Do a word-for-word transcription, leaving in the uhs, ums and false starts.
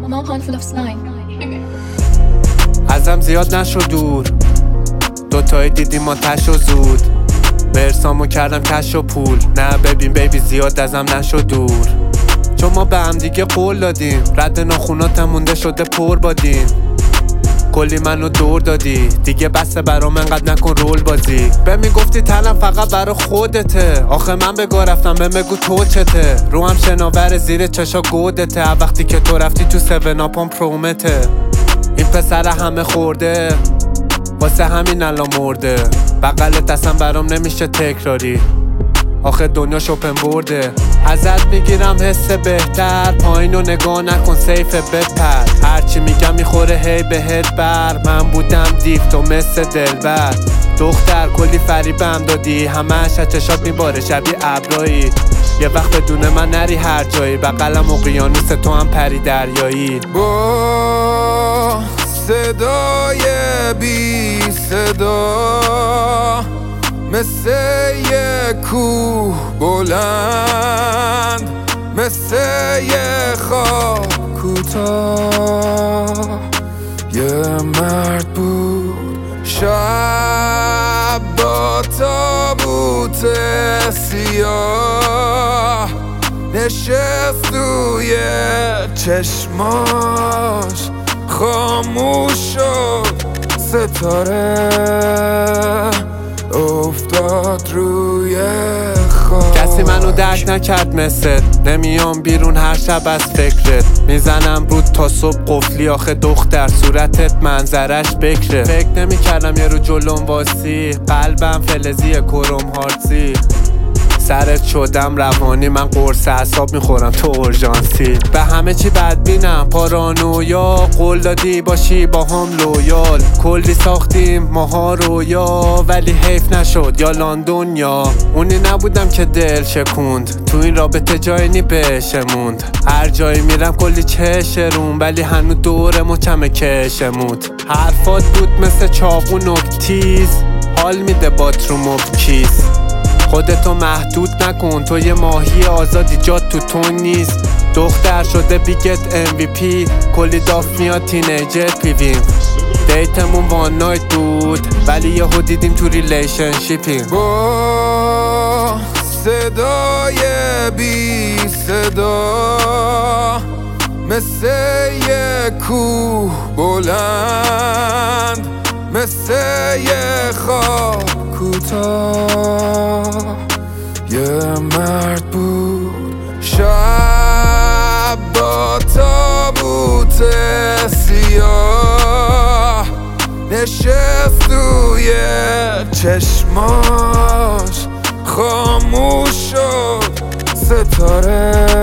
ازم زیاد نشو دور، دوتایی دیدیم ما تش و زود، برسامو کردم کش و پول. نه ببین بیبی زیاد ازم نشو دور، چون ما به هم دیگه قول دادیم، رد ناخوناتم مونده شده پر بادیم. کلی منو دور دادی دیگه، بسه برام انقدر نکن رول بازی. به میگفتی تنم فقط برا خودته، آخه من بگا رفتم به مگو تو چته. رو هم شناور زیر چشا گودته، وقتی که تو رفتی تو سون اپام پرومته. این پسر همه خورده واسه همین الان مرده، بغلت اصلا برام نمیشه تکراری، آخه دنیا شوپن برده. ازت میگیرم حس بهتر، پایینو نگاه نکن سیفه بپر. هرچی میگم میخوره هی بهت بر، من بودم دیو تو مثل دلبر. دختر کلی فریبم دادی، همش از چشات میباره شبیه ابرایی. یه وقت بدون من نری هر جایی، بغلم اقیانوس تو هم پری دریایی. با صدای بی صدا مثل یه کوه بلند، مثل یه خواب کوتاه، یه مرد بود شب با تابوت سیاه، نشست توی چشماش خاموش شد ستاره، افتاد روی خواب. کسی منو درک نکرد مثل، نمیام بیرون هر شب از فکرت، میزنم رود تا صبح قفلی. آخه دختر صورتت منظرش بکره، فکر نمی کردم یه رو جلوم واسی، قلبم فلزیه کرم هارتزی. سرت شدم روانی، من قرص اعصاب میخورم تو اورژانسی. به همه چی بدبینم پارانویا، قول دادی باشی با هم لویال. کلی ساختیم ماها رویا، ولی حیف نشد یا لندن یا اونی نبودم که دل شکوند. تو این رابطه جایی نی بشموند، هر جایی میرم کلی چشرون، ولی هنو دوره مچم کشمود. حرفات بود مثل چاقو نکتیز، حال میده باتروم و کیس. خودتو محدود نکن، تو یه ماهی آزادی، جات تو تون نیست. دختر شده بیگت ام وی پی، کلی داف میاد تینیجر پیویم. دیتمون وان نایت بود، ولی یهو دیدیم تو ریلیشنشیپیم. با صدای بی صدا مثل یه کوه بلند، مثل یه خواب کوتاه، یه مرد بود شب با تابوت سیاه، نشست توی چشماش خاموش شد ستاره،